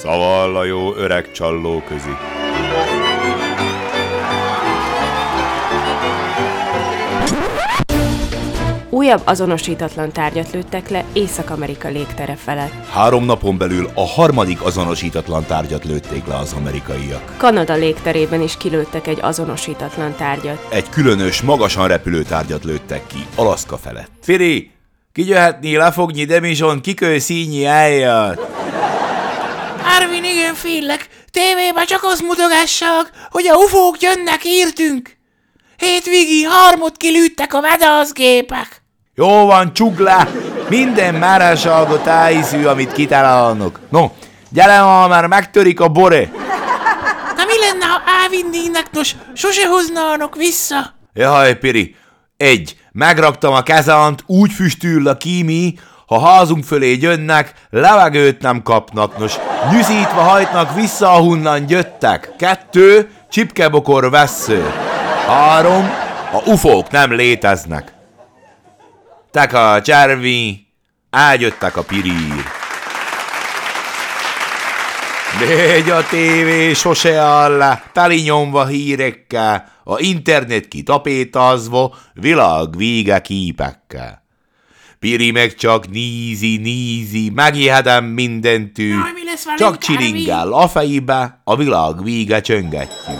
Szavall a jó öreg csalló közi. Újabb azonosítatlan tárgyat lőttek le Észak-Amerika légtere felett. 3 napon belül a harmadik azonosítatlan tárgyat lőtték le az amerikaiak. Kanada légterében is kilőttek egy azonosítatlan tárgyat. Egy különös, magasan repülő tárgyat lőttek ki, Alaszka felett. Firi, kigyöhetni, lefogni, demizson, kikő színyi eljött. Arvin, igen, félek. Tévében csak azt mutogassak, hogy a ufók jönnek, írtünk. Hétvégig 3 kilőttek a vadászgépek. Jó van, csukd le! Minden márásalgot ájszű, amit kitalálnak. No, gyere már megtörik a bore. Na mi lenne, ha elvinnének, nos, sose hoznának vissza? Jaj, Piri, 1. Megraktam a kezant, úgy füstül a kími, ha házunk fölé jönnek, levegőt nem kapnak, nos, nyűszítve hajtnak vissza, ahonnan jöttek. 2. Csipkebokor vessző. 3. A ufók nem léteznek. Taka, Csárvi, eljöttek a pirír. 4. A tévé sose áll le, teli nyomva hírekkel, a internet kitapétazva, világ vége képekkel. Piri meg csak nízi, megijedem mindentű, csak csiringál a fejébe, a világ vége csöngetjük.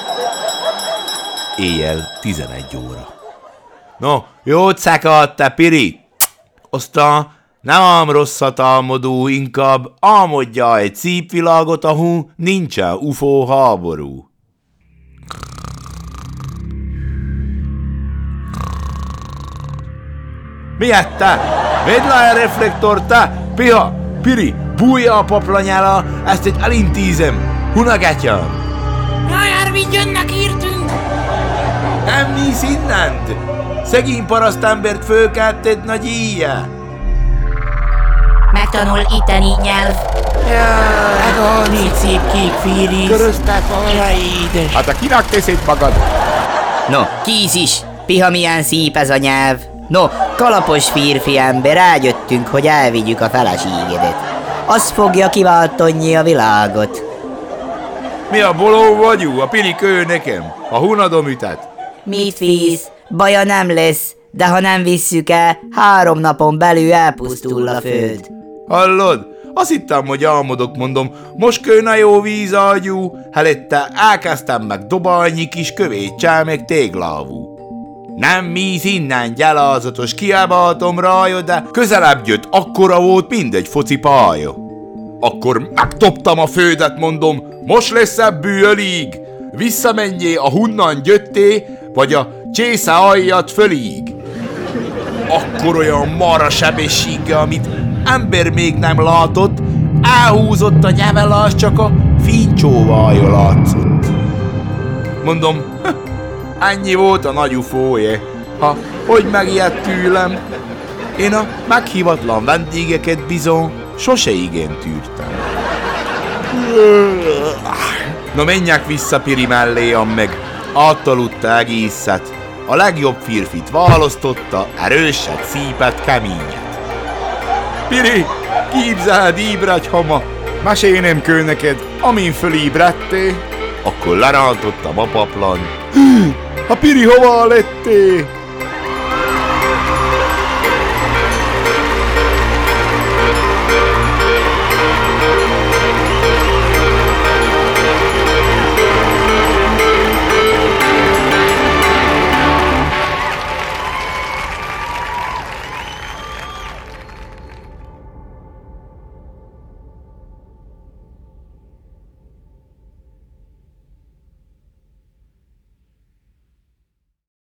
Éjjel 11 óra. No, jót szakadt te, Piri! Aztán nem ám rosszat álmodó, inkább álmodja egy szép világot, ahol nincsen UFO háború. Miért te? Vedd le a reflektort, te! Piha! Piri! Bújja a paplanyára, ezt egy elintézem! Hunagátyám! Jaj, Arvin, jönnek, írtünk. Nem néz innent! Szegény parasztembert fölkeltett nagy íjjel! Megtanul itteni nyelv. Jaj, négy szép kék fíriz. Köröztek valaid. Hát a kinek teszed magad? No, kíz is. Piha, milyen szép ez a nyelv. No, kalapos férfi ember, rájöttünk, hogy elvigyük a feleségedet. Az fogja kiváltani a világot. Mi a boló vagyú? A Piri kő nekem. A hunadom ütet. Mit félsz? Baja nem lesz, de ha nem visszük el, 3 napon belül elpusztul a föld. Hallod? Azt hittem, hogy álmodok, mondom, most kőne jó vízágyú, helette elkezdtem meg dobálni kis kövéccel, meg téglávú. Nem mész innen, gyalázatos, kiabáltam rája, de közelebb jött, akkora volt, mindegy focipálya. Akkor megtoptam a földet, mondom, most lesz ebből elég. Visszamenjé a hunnan jötté, vagy a csésze aljat fölíg. Akkor olyan marha sebességgel, amit ember még nem látott, elhúzott a nyelvelás, csak a fincsóvája látszott. Mondom, ennyi volt a nagy ufóje, ha hogy megijedt tőlem. Én a meghívatlan vendégeket bizony sose igen tűrtem. Na menjek vissza Piri melléam meg, átaludta egészet. A legjobb férfit választotta, erőset, szípet, keményet. Piri, képzeld, ébredj hama, mesélnem kell neked, amin fölébredtél. Akkor lerántottam a paplan. A Piri hová lettél?